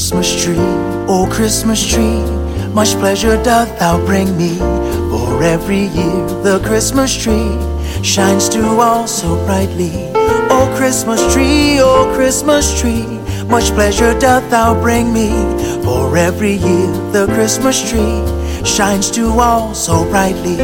Christmas tree, O Christmas tree, much pleasure doth thou bring me. For every year the Christmas tree shines to all so brightly. O Christmas tree, O Christmas tree, much pleasure doth thou bring me. For every year the Christmas tree shines to all so brightly.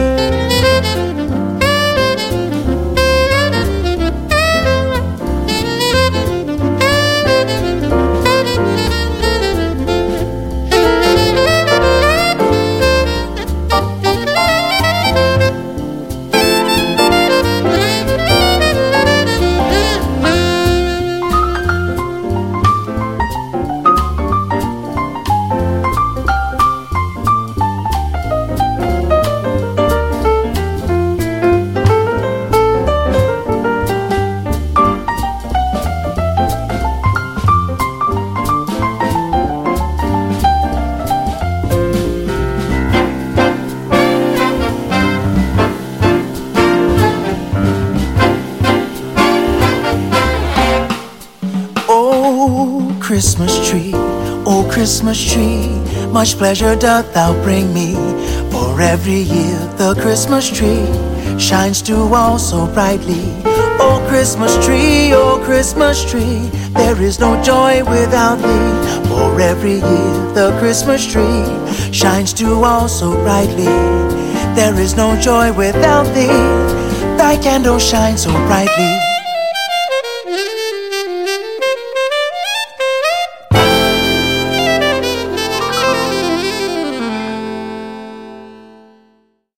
O Christmas tree, O Christmas tree, much pleasure doth thou bring me. For every year the Christmas tree shines to all so brightly. O Christmas tree, O Christmas tree, there is no joy without thee. For every year the Christmas tree shines to all so brightly. There is no joy without thee. Thy candle shines so brightly.